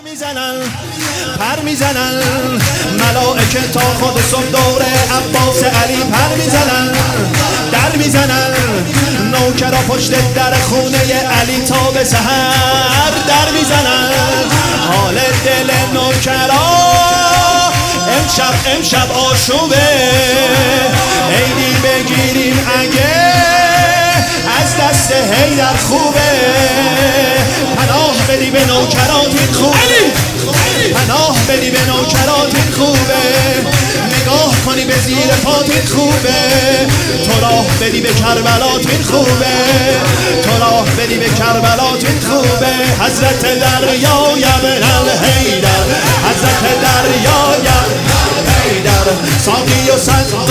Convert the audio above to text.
پر میزنن ملائکه تا خود صبح دور عباس علی پر میزنن، در میزنن نوکرا پشت در خونه علی تا به سحر در میزنن. حال دل نوکرا امشب آشوبه، عیدی بگیریم اگه از دست حیدر خوبه. پناه بدی به نوکرات این خوبه، پناه بدی به نوکرات این خوبه. نگاه کنی به زیر پات این خوبه، تو راه بدی به کربلات این خوبه، تو راه بدی به کربلات این خوبه. حضرت دریای ابن الحیدر، حضرت دریای حیدر، ساقی و